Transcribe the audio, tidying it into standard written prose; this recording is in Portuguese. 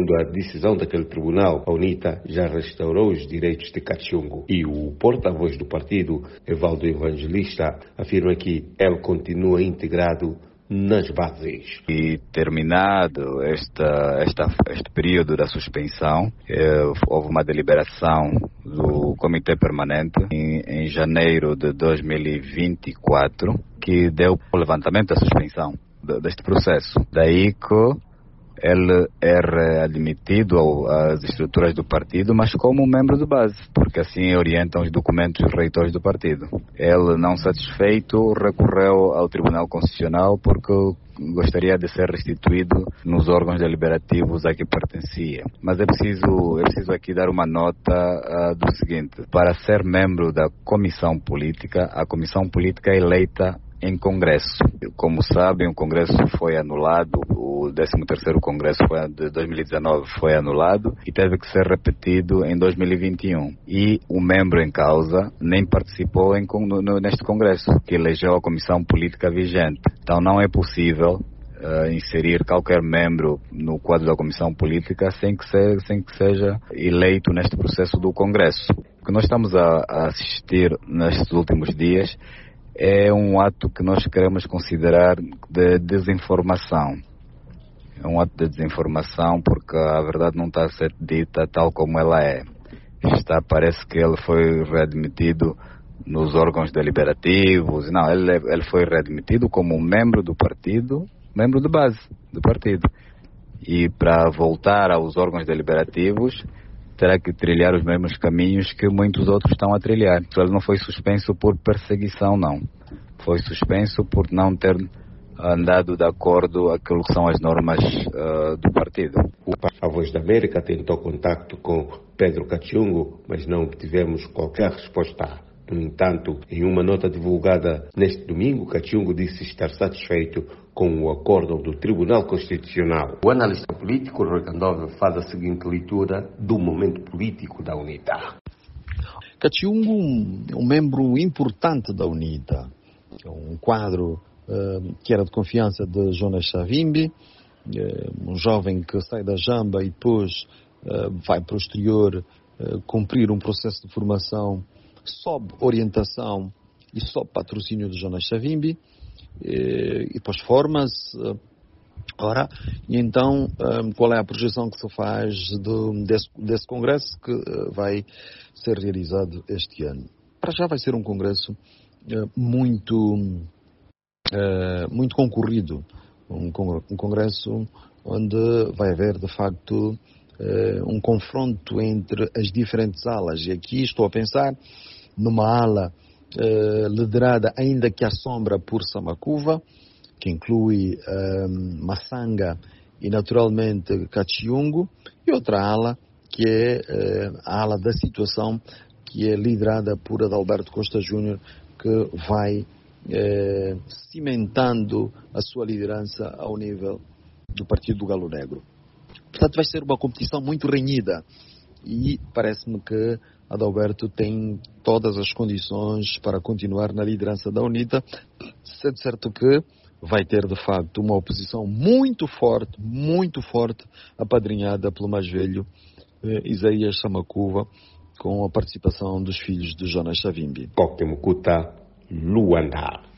Segundo a decisão daquele tribunal, a UNITA já restaurou os direitos de Kachungu e o porta-voz do partido, Evaldo Evangelista, afirma que ele continua integrado nas bases. E terminado este período da suspensão, houve uma deliberação do Comitê Permanente em janeiro de 2024 que deu o levantamento da suspensão deste processo. Daí que ele é readmitido às estruturas do partido, mas como membro de base, porque assim orientam os documentos reitores do partido. Ele, não satisfeito, recorreu ao Tribunal Constitucional porque gostaria de ser restituído nos órgãos deliberativos a que pertencia. Mas é preciso aqui dar uma nota do seguinte: para ser membro da comissão política, a comissão política é eleita em Congresso. Como sabem, o Congresso foi anulado, o 13º Congresso de 2019 foi anulado e teve que ser repetido em 2021. E o membro em causa nem participou neste Congresso, que elegeu a comissão política vigente. Então não é possível inserir qualquer membro no quadro da comissão política sem que seja eleito neste processo do Congresso. O que nós estamos a assistir nestes últimos dias é um ato que nós queremos considerar de desinformação. É um ato de desinformação porque a verdade não está a ser dita tal como ela é. Parece que ele foi readmitido nos órgãos deliberativos. Não, ele foi readmitido como um membro do partido, membro de base do partido. E para voltar aos órgãos deliberativos, terá que trilhar os mesmos caminhos que muitos outros estão a trilhar. Ele não foi suspenso por perseguição, não. Foi suspenso por não ter andado de acordo com aquilo que são as normas do partido. A Voz da América tentou contacto com Pedro Kachungu, mas não obtivemos qualquer resposta. No entanto, em uma nota divulgada neste domingo, Kachungu disse estar satisfeito com o acórdão do Tribunal Constitucional. O analista político Rui Candover faz a seguinte leitura do momento político da UNITA. Kachungu é um membro importante da UNITA, um quadro que era de confiança de Jonas Savimbi, um jovem que sai da Jamba e depois vai para o exterior cumprir um processo de formação sob orientação e sob patrocínio de Jonas Savimbi, e depois forma-se. Ora, e então, qual é a projeção que se faz desse congresso que vai ser realizado este ano? Para já vai ser um congresso muito concorrido, um congresso onde vai haver, de facto, um confronto entre as diferentes alas. E aqui estou a pensar numa ala liderada, ainda que à sombra, por Samakuva, que inclui Massanga e, naturalmente, Kachungu, e outra ala, que é a ala da situação, que é liderada por Adalberto Costa Júnior, que vai cimentando a sua liderança ao nível do Partido do Galo Negro. Portanto, vai ser uma competição muito renhida e parece-me que Adalberto tem todas as condições para continuar na liderança da UNITA, sendo certo que vai ter, de facto, uma oposição muito forte, apadrinhada pelo mais velho Isaías Samakuva, com a participação dos filhos de Jonas Savimbi. Koktemukuta, Luanda.